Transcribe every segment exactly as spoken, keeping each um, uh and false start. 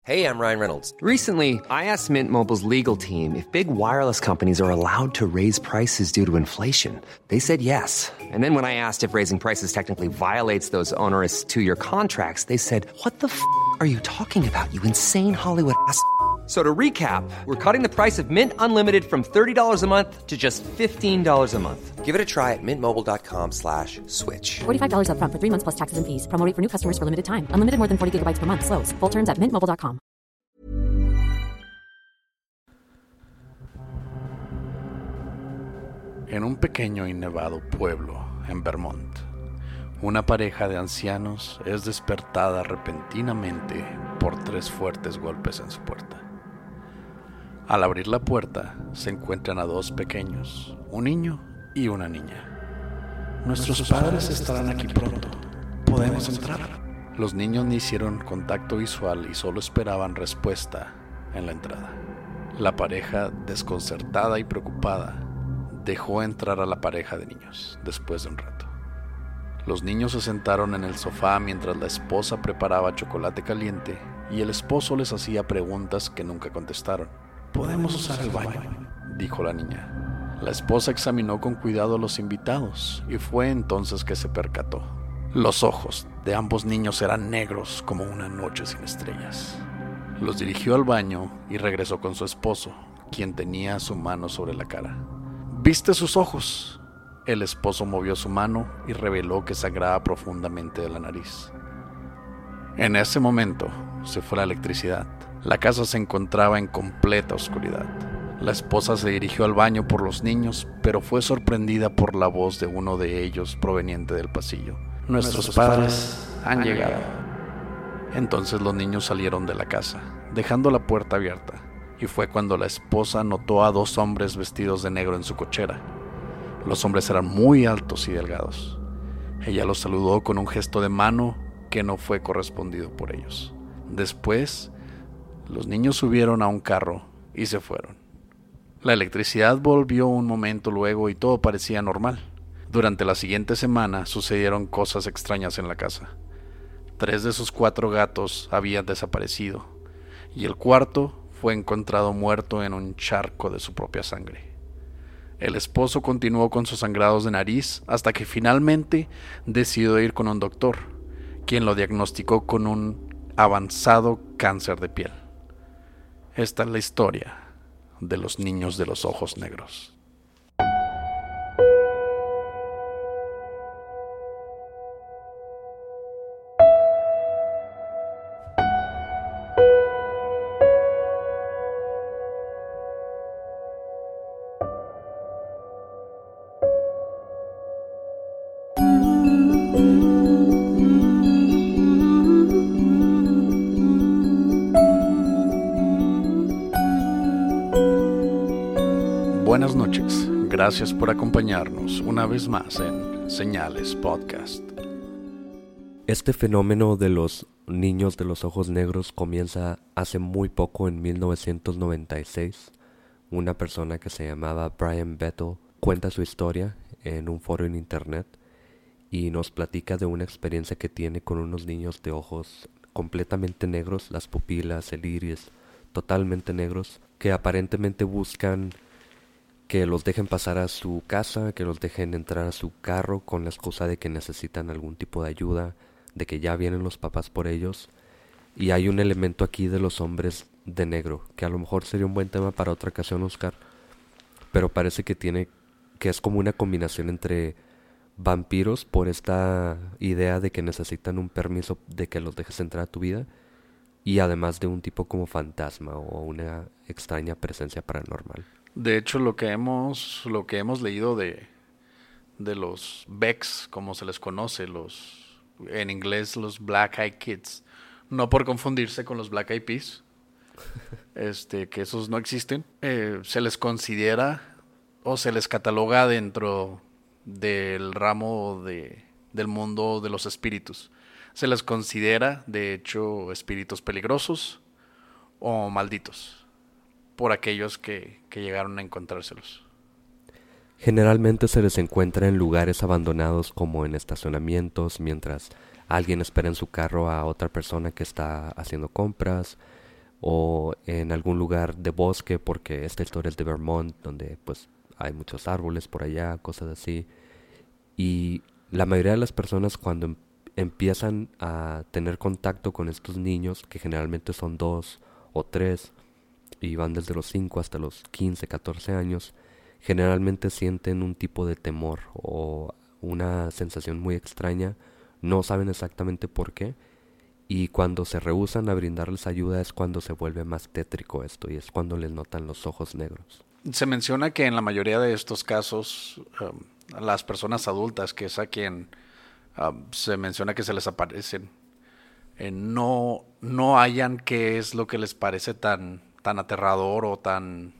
Hey, I'm Ryan Reynolds. Recently, I asked Mint Mobile's legal team if big wireless companies are allowed to raise prices due to inflation. They said yes. And then when I asked if raising prices technically violates those onerous two-year contracts, they said, what the f*** are you talking about, you insane Hollywood ass f- So to recap, we're cutting the price of Mint Unlimited from thirty dollars a month to just fifteen dollars a month. Give it a try at mintmobile.com slash switch. forty-five dollars up front for three months plus taxes and fees. Promo rate for new customers for limited time. Unlimited more than forty gigabytes per month. Slows full terms at mint mobile dot com. En un pequeño y nevado pueblo en Vermont, una pareja de ancianos es despertada repentinamente por tres fuertes golpes en su puerta. Al abrir la puerta, se encuentran a dos pequeños, un niño y una niña. Nuestros padres estarán aquí pronto. ¿Podemos entrar? Los niños no hicieron contacto visual y solo esperaban respuesta en la entrada. La pareja, desconcertada y preocupada, dejó entrar a la pareja de niños después de un rato. Los niños se sentaron en el sofá mientras la esposa preparaba chocolate caliente y el esposo les hacía preguntas que nunca contestaron. «¿Podemos usar el baño?», dijo la niña. La esposa examinó con cuidado a los invitados y fue entonces que se percató. Los ojos de ambos niños eran negros como una noche sin estrellas. Los dirigió al baño y regresó con su esposo, quien tenía su mano sobre la cara. «¿Viste sus ojos?». El esposo movió su mano y reveló que sangraba profundamente de la nariz. En ese momento se fue la electricidad. La casa se encontraba en completa oscuridad. La esposa se dirigió al baño por los niños, pero fue sorprendida por la voz de uno de ellos proveniente del pasillo. «Nuestros padres han llegado». Entonces los niños salieron de la casa, dejando la puerta abierta, y fue cuando la esposa notó a dos hombres vestidos de negro en su cochera. Los hombres eran muy altos y delgados. Ella los saludó con un gesto de mano que no fue correspondido por ellos. Después, los niños subieron a un carro y se fueron. La electricidad volvió un momento luego y todo parecía normal. Durante la siguiente semana sucedieron cosas extrañas en la casa. Tres de sus cuatro gatos habían desaparecido y el cuarto fue encontrado muerto en un charco de su propia sangre. El esposo continuó con sus sangrados de nariz hasta que finalmente decidió ir con un doctor, quien lo diagnosticó con un avanzado cáncer de piel. Esta es la historia de los niños de los ojos negros. Buenas noches, gracias por acompañarnos una vez más en Señales Podcast. Este fenómeno de los niños de los ojos negros comienza hace muy poco, en mil novecientos noventa y seis. Una persona que se llamaba Brian Bettel cuenta su historia en un foro en internet y nos platica de una experiencia que tiene con unos niños de ojos completamente negros, las pupilas, el iris, totalmente negros, que aparentemente buscan que los dejen pasar a su casa, que los dejen entrar a su carro con la excusa de que necesitan algún tipo de ayuda, de que ya vienen los papás por ellos. Y hay un elemento aquí de los hombres de negro, que a lo mejor sería un buen tema para otra ocasión, Oscar, pero parece que tiene, que es como una combinación entre vampiros, por esta idea de que necesitan un permiso de que los dejes entrar a tu vida, y además de un tipo como fantasma o una extraña presencia paranormal. De hecho, lo que hemos, lo que hemos leído de, de los Becks, como se les conoce, los, en inglés los Black Eyed Kids, no por confundirse con los Black Eyed Peas, este, que esos no existen, eh, se les considera o se les cataloga dentro del ramo de, del mundo de los espíritus. Se les considera, de hecho, espíritus peligrosos o malditos por aquellos que, que llegaron a encontrárselos. Generalmente se les encuentra en lugares abandonados, como en estacionamientos, mientras alguien espera en su carro a otra persona que está haciendo compras. o en algún lugar de bosque, porque esta historia es de Vermont, donde pues hay muchos árboles por allá, cosas así. Y la mayoría de las personas cuando em- empiezan a tener contacto con estos niños, que generalmente son dos o tres, y van desde los cinco hasta los quince, catorce años, generalmente sienten un tipo de temor o una sensación muy extraña, no saben exactamente por qué, y cuando se rehúsan a brindarles ayuda es cuando se vuelve más tétrico esto, y es cuando les notan los ojos negros. Se menciona que en la mayoría de estos casos, um, las personas adultas, que es a quien um, se menciona que se les aparecen, eh, no, no hallan qué es lo que les parece tan, tan aterrador o tan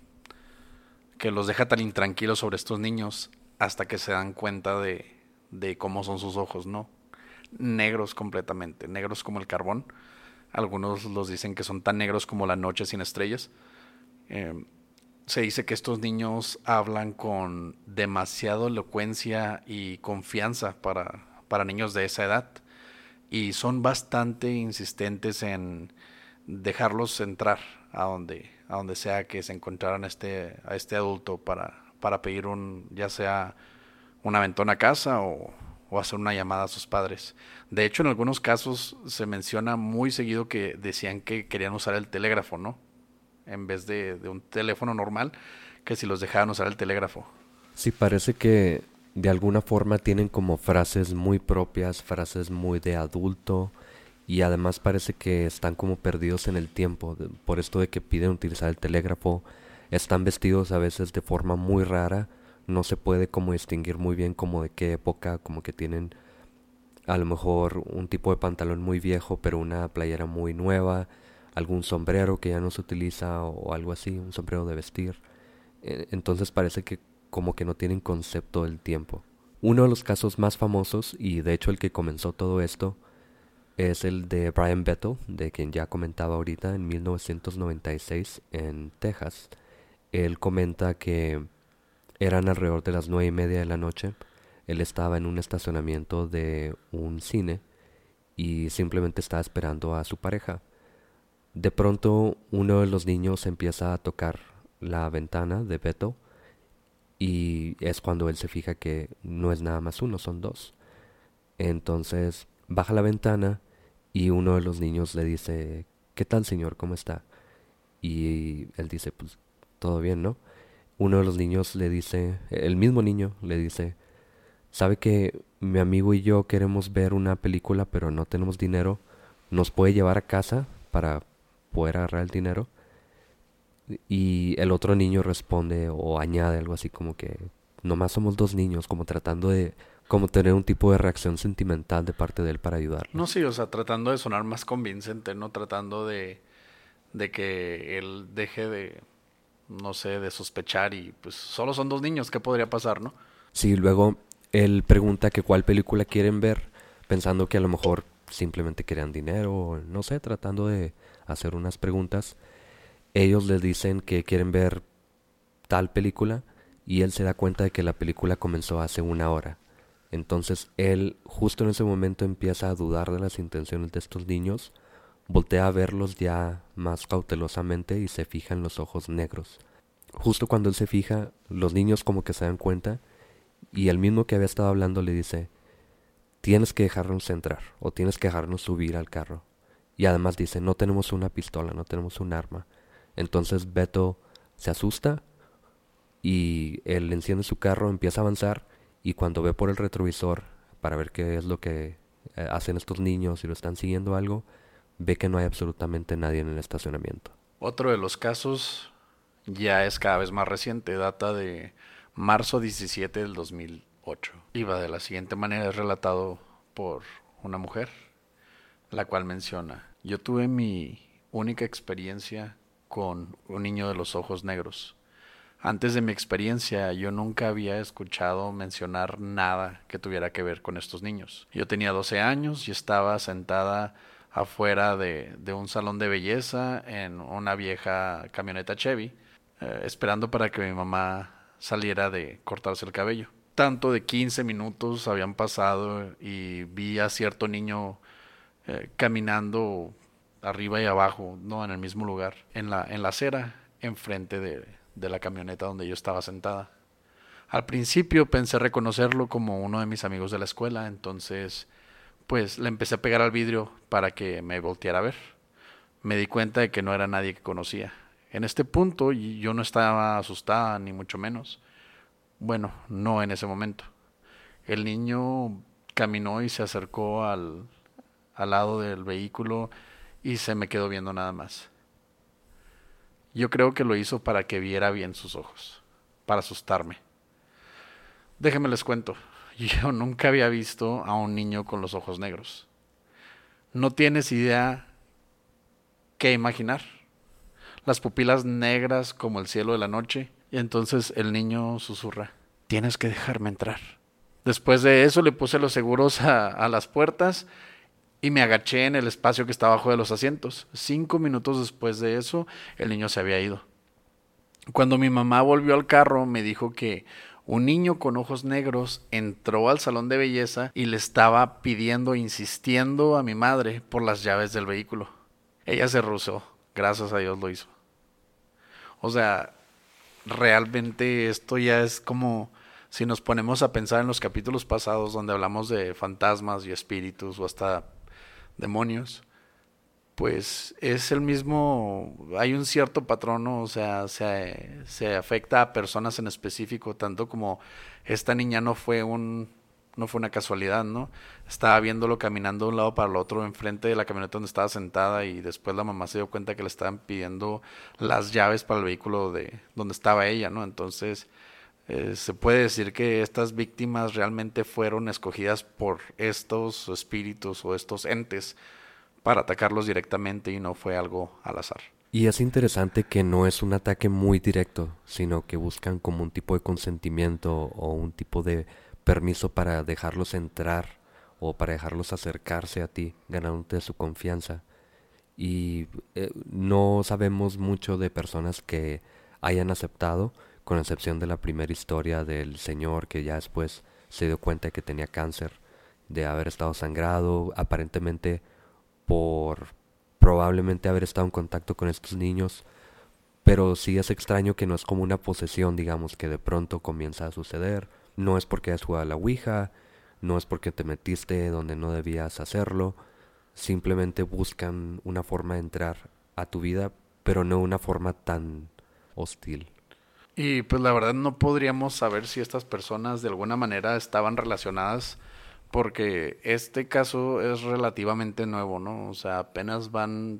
que los deja tan intranquilos sobre estos niños hasta que se dan cuenta de, de cómo son sus ojos, ¿no? Negros completamente, negros como el carbón. Algunos los dicen que son tan negros como la noche sin estrellas. Eh, se dice que estos niños hablan con demasiada elocuencia y confianza para, para niños de esa edad. Y son bastante insistentes en dejarlos entrar a donde, a donde sea que se encontraran este, a este adulto para, para pedir un, ya sea un aventón a casa o, o hacer una llamada a sus padres. De hecho, en algunos casos se menciona muy seguido que decían que querían usar el telégrafo, ¿no? En vez de, de un teléfono normal, que si los dejaban usar el telégrafo. Sí, parece que de alguna forma tienen como frases muy propias, frases muy de adulto, y además parece que están como perdidos en el tiempo, de- por esto de que piden utilizar el telégrafo. Están vestidos a veces de forma muy rara, no se puede como distinguir muy bien como de qué época, como que tienen a lo mejor un tipo de pantalón muy viejo pero una playera muy nueva, algún sombrero que ya no se utiliza o algo así, un sombrero de vestir. Eh, Entonces parece que como que no tienen concepto del tiempo. Uno de los casos más famosos, y de hecho el que comenzó todo esto, es el de Brian Bettle, de quien ya comentaba ahorita, en mil novecientos noventa y seis en Texas. Él comenta que eran alrededor de las nueve y media de la noche. Él estaba en un estacionamiento de un cine y simplemente estaba esperando a su pareja. De pronto uno de los niños empieza a tocar la ventana de Beto y es cuando él se fija que no es nada más uno, son dos. Entonces baja la ventana y uno de los niños le dice, ¿qué tal señor? ¿Cómo está? Y él dice, pues todo bien, ¿no? Uno de los niños le dice, el mismo niño le dice, ¿sabe que mi amigo y yo queremos ver una película pero no tenemos dinero? ¿Nos puede llevar a casa para poder agarrar el dinero? Y el otro niño responde o añade algo así como que nomás somos dos niños, como tratando de como tener un tipo de reacción sentimental de parte de él para ayudarlo. No, sí, o sea, tratando de sonar más convincente, ¿no? Tratando de, de que él deje de, no sé, de sospechar y pues solo son dos niños, ¿qué podría pasar, no? Sí, luego él pregunta que cuál película quieren ver, pensando que a lo mejor simplemente querían dinero, o no sé, tratando de hacer unas preguntas. Ellos les dicen que quieren ver tal película y él se da cuenta de que la película comenzó hace una hora. Entonces él justo en ese momento empieza a dudar de las intenciones de estos niños, voltea a verlos ya más cautelosamente y se fija en los ojos negros. Justo cuando él se fija, los niños como que se dan cuenta y el mismo que había estado hablando le dice, tienes que dejarnos entrar o tienes que dejarnos subir al carro. Y además dice, no tenemos una pistola, no tenemos un arma. Entonces Beto se asusta y él enciende su carro, empieza a avanzar y cuando ve por el retrovisor para ver qué es lo que eh, hacen estos niños, si lo están siguiendo algo, ve que no hay absolutamente nadie en el estacionamiento. Otro de los casos ya es cada vez más reciente, data de marzo diecisiete del dos mil ocho. Iba de la siguiente manera, es relatado por una mujer, la cual menciona, yo tuve mi única experiencia con un niño de los ojos negros. Antes de mi experiencia, yo nunca había escuchado mencionar nada que tuviera que ver con estos niños. Yo tenía doce años y estaba sentada afuera de, de un salón de belleza en una vieja camioneta Chevy, eh, esperando para que mi mamá saliera de cortarse el cabello. Tanto de quince minutos habían pasado y vi a cierto niño eh, caminando arriba y abajo, no en el mismo lugar, en la, en la acera, enfrente de, de la camioneta donde yo estaba sentada. Al principio pensé reconocerlo como uno de mis amigos de la escuela, entonces pues le empecé a pegar al vidrio para que me volteara a ver. Me di cuenta de que no era nadie que conocía. En este punto yo no estaba asustada, ni mucho menos. Bueno, no en ese momento. El niño caminó y se acercó al, al lado del vehículo y se me quedó viendo nada más. Yo creo que lo hizo para que viera bien sus ojos, para asustarme. Déjenme les cuento, yo nunca había visto a un niño con los ojos negros. No tienes idea qué imaginar. Las pupilas negras como el cielo de la noche, y entonces el niño susurra: tienes que dejarme entrar. Después de eso le puse los seguros a, a las puertas y me agaché en el espacio que estaba abajo de los asientos. Cinco minutos después de eso, el niño se había ido. Cuando mi mamá volvió al carro, me dijo que un niño con ojos negros entró al salón de belleza y le estaba pidiendo, insistiendo a mi madre por las llaves del vehículo. Ella se rehusó, gracias a Dios lo hizo. O sea, realmente esto ya es como si nos ponemos a pensar en los capítulos pasados donde hablamos de fantasmas y espíritus o hasta demonios, pues es el mismo, hay un cierto patrón, ¿no? O sea, se, se afecta a personas en específico, tanto como esta niña no fue un, no fue una casualidad, ¿no? Estaba viéndolo caminando de un lado para el otro enfrente de la camioneta donde estaba sentada y después la mamá se dio cuenta que le estaban pidiendo las llaves para el vehículo de donde estaba ella, ¿no? Entonces, eh, se puede decir que estas víctimas realmente fueron escogidas por estos espíritus o estos entes para atacarlos directamente y no fue algo al azar. Y es interesante que no es un ataque muy directo, sino que buscan como un tipo de consentimiento o un tipo de permiso para dejarlos entrar o para dejarlos acercarse a ti, ganándote su confianza. Y eh, no sabemos mucho de personas que hayan aceptado, con excepción de la primera historia del señor que ya después se dio cuenta de que tenía cáncer, de haber estado sangrado, aparentemente por probablemente haber estado en contacto con estos niños, pero sí es extraño que no es como una posesión, digamos, que de pronto comienza a suceder. No es porque has jugado a la Ouija, no es porque te metiste donde no debías hacerlo, simplemente buscan una forma de entrar a tu vida, pero no una forma tan hostil. Y pues la verdad no podríamos saber si estas personas de alguna manera estaban relacionadas, porque este caso es relativamente nuevo, ¿no? O sea, apenas van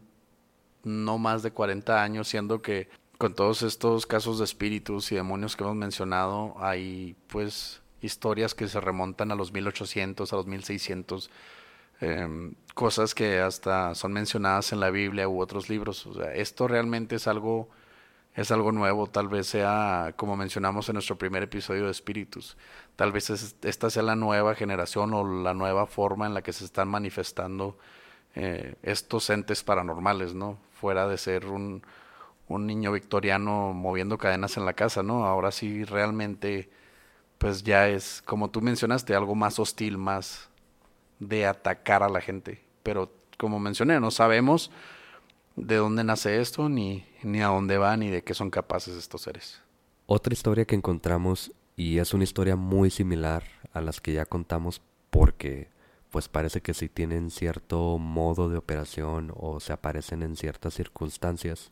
no más de cuarenta años, siendo que con todos estos casos de espíritus y demonios que hemos mencionado, hay pues historias que se remontan a los mil ochocientos, a los mil seiscientos, eh, cosas que hasta son mencionadas en la Biblia u otros libros. O sea, esto realmente es algo... Es algo nuevo, tal vez sea, como mencionamos en nuestro primer episodio de Espíritus, tal vez es, esta sea la nueva generación o la nueva forma en la que se están manifestando eh, estos entes paranormales, ¿no? Fuera de ser un, un niño victoriano moviendo cadenas en la casa, ¿no? Ahora sí realmente, pues ya es, como tú mencionaste, algo más hostil, más de atacar a la gente. Pero como mencioné, no sabemos de dónde nace esto, ni, ni a dónde va, ni de qué son capaces estos seres. Otra historia que encontramos, y es una historia muy similar a las que ya contamos, porque pues parece que sí tienen cierto modo de operación o se aparecen en ciertas circunstancias,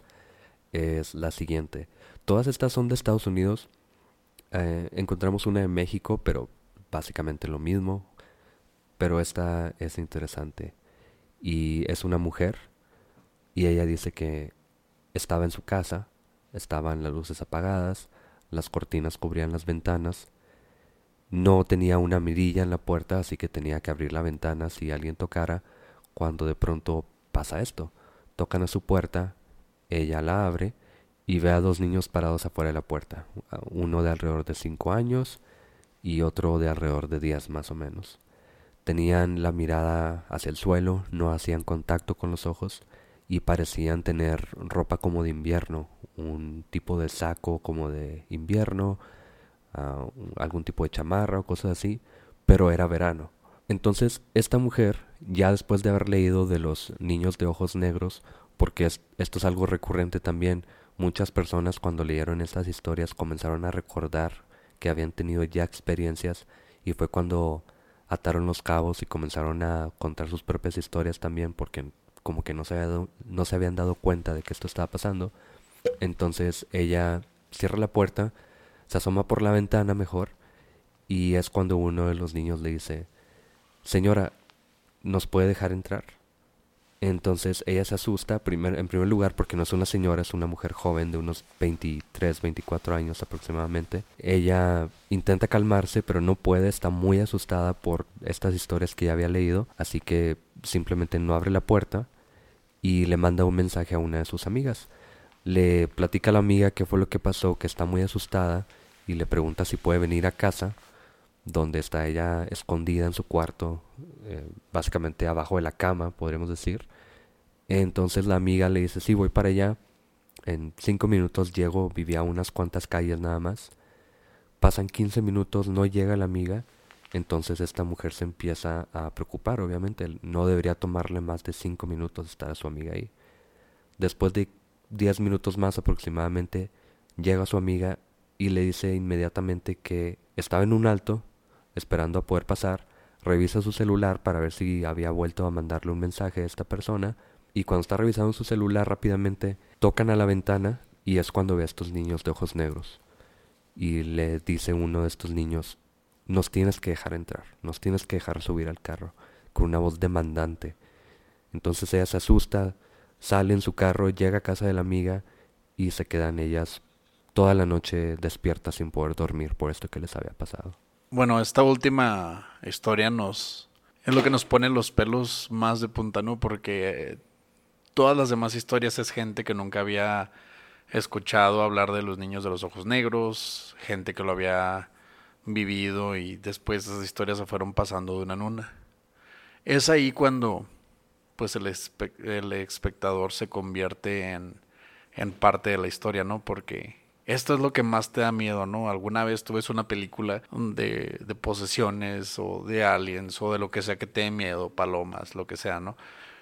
es la siguiente. Todas estas son de Estados Unidos. Eh, encontramos una de México, pero básicamente lo mismo, pero esta es interesante. Y es una mujer, y ella dice que estaba en su casa, estaban las luces apagadas, las cortinas cubrían las ventanas, no tenía una mirilla en la puerta, así que tenía que abrir la ventana si alguien tocara, cuando de pronto pasa esto. Tocan a su puerta, ella la abre y ve a dos niños parados afuera de la puerta, uno de alrededor de cinco años y otro de alrededor de diez más o menos. Tenían la mirada hacia el suelo, no hacían contacto con los ojos, y parecían tener ropa como de invierno, un tipo de saco como de invierno, uh, algún tipo de chamarra o cosas así, pero era verano. Entonces, esta mujer, ya después de haber leído de los niños de ojos negros, porque es, esto es algo recurrente también, muchas personas cuando leyeron estas historias comenzaron a recordar que habían tenido ya experiencias y fue cuando ataron los cabos y comenzaron a contar sus propias historias también porque como que no se, había dado, no se habían dado cuenta de que esto estaba pasando. Entonces ella cierra la puerta, se asoma por la ventana mejor y es cuando uno de los niños le dice: señora, ¿nos puede dejar entrar? Entonces ella se asusta, primer, en primer lugar porque no es una señora, es una mujer joven de unos veintitrés, veinticuatro años aproximadamente. Ella intenta calmarse pero no puede, está muy asustada por estas historias que ya había leído, así que simplemente no abre la puerta y le manda un mensaje a una de sus amigas. Le platica a la amiga qué fue lo que pasó, que está muy asustada y le pregunta si puede venir a casa, donde está ella escondida en su cuarto, eh, básicamente abajo de la cama, podríamos decir. Entonces la amiga le dice: sí, voy para allá, en cinco minutos llego, vivía a unas cuantas calles nada más. Pasan quince minutos, no llega la amiga, entonces esta mujer se empieza a preocupar, obviamente, no debería tomarle más de cinco minutos estar a su amiga ahí. Después de diez minutos más aproximadamente, llega su amiga y le dice inmediatamente que estaba en un alto, esperando a poder pasar, revisa su celular para ver si había vuelto a mandarle un mensaje a esta persona, y cuando está revisando su celular rápidamente tocan a la ventana y es cuando ve a estos niños de ojos negros y le dice uno de estos niños: nos tienes que dejar entrar, nos tienes que dejar subir al carro, con una voz demandante. Entonces ella se asusta, sale en su carro, llega a casa de la amiga y se quedan ellas toda la noche despiertas sin poder dormir por esto que les había pasado. Bueno, esta última historia nos es lo que nos pone los pelos más de punta, ¿no? Porque todas las demás historias es gente que nunca había escuchado hablar de los niños de los ojos negros, gente que lo había vivido y después esas historias se fueron pasando de una en una. Es ahí cuando pues el, espe- el espectador se convierte en, en parte de la historia, ¿no? Porque esto es lo que más te da miedo, ¿no? Alguna vez tú ves una película de, de posesiones o de aliens o de lo que sea que te dé miedo, palomas, lo que sea, ¿no?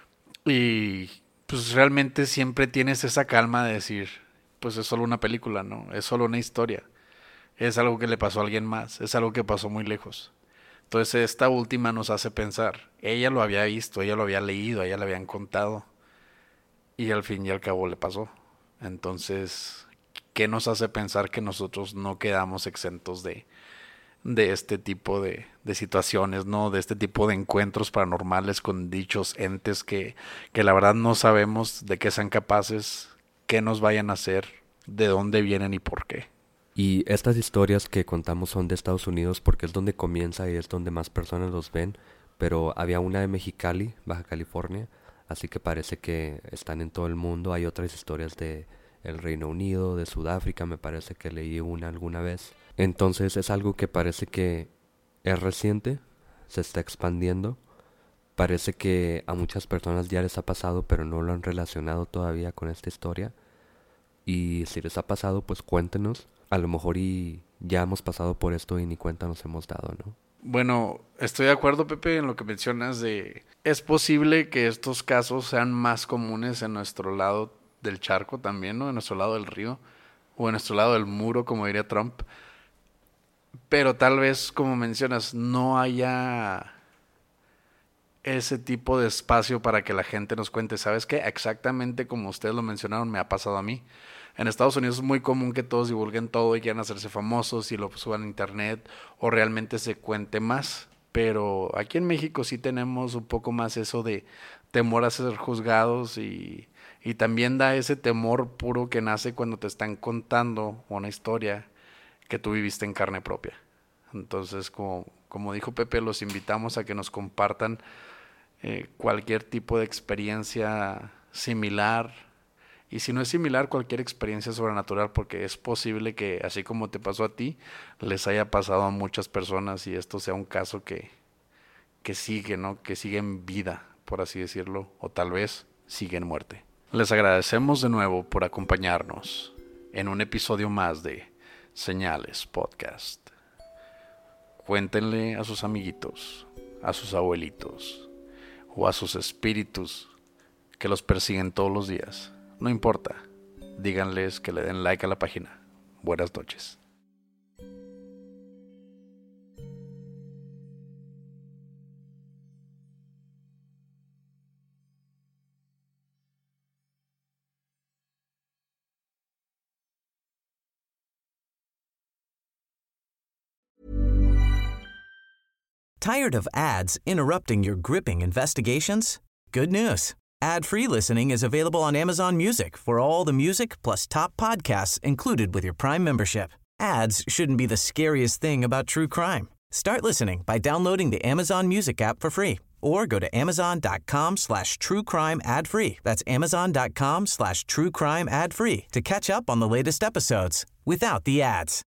Y pues realmente siempre tienes esa calma de decir, pues es solo una película, ¿no? Es solo una historia. Es algo que le pasó a alguien más, es algo que pasó muy lejos. Entonces esta última nos hace pensar, ella lo había visto, ella lo había leído, a ella le habían contado y al fin y al cabo le pasó. Entonces, ¿qué nos hace pensar que nosotros no quedamos exentos de, de este tipo de, de situaciones, ¿no? De este tipo de encuentros paranormales con dichos entes que, que la verdad no sabemos de qué sean capaces, qué nos vayan a hacer, de dónde vienen y por qué. Y estas historias que contamos son de Estados Unidos porque es donde comienza y es donde más personas los ven, pero había una de Mexicali, Baja California, así que parece que están en todo el mundo. Hay otras historias de el Reino Unido, de Sudáfrica, me parece que leí una alguna vez. Entonces es algo que parece que es reciente, se está expandiendo, parece que a muchas personas ya les ha pasado pero no lo han relacionado todavía con esta historia. Y si les ha pasado, pues cuéntenos. A lo mejor y ya hemos pasado por esto y ni cuenta nos hemos dado, ¿no? Bueno, estoy de acuerdo, Pepe, en lo que mencionas de... Es posible que estos casos sean más comunes en nuestro lado del charco también, ¿no? En nuestro lado del río. O en nuestro lado del muro, como diría Trump. Pero tal vez, como mencionas, no haya ese tipo de espacio para que la gente nos cuente. ¿Sabes qué? Exactamente como ustedes lo mencionaron, me ha pasado a mí. En Estados Unidos es muy común que todos divulguen todo y quieran hacerse famosos y lo suban a internet o realmente se cuente más. Pero aquí en México sí tenemos un poco más eso de temor a ser juzgados y, y también da ese temor puro que nace cuando te están contando una historia que tú viviste en carne propia. Entonces, como, como dijo Pepe, los invitamos a que nos compartan eh, cualquier tipo de experiencia similar. Y si no es similar, cualquier experiencia sobrenatural, porque es posible que, así como te pasó a ti, les haya pasado a muchas personas y esto sea un caso que, que sigue, ¿no? Que sigue en vida, por así decirlo, o tal vez sigue en muerte. Les agradecemos de nuevo por acompañarnos en un episodio más de Señales Podcast. Cuéntenle a sus amiguitos, a sus abuelitos o a sus espíritus que los persiguen todos los días. No importa, díganles que le den like a la página. Buenas noches. Tired of ads interrupting your gripping investigations? Good news. Ad-free listening is available on Amazon Music for all the music plus top podcasts included with your Prime membership. Ads shouldn't be the scariest thing about true crime. Start listening by downloading the Amazon Music app for free or go to amazon.com slash true crime ad free. That's amazon.com slash true crime ad free to catch up on the latest episodes without the ads.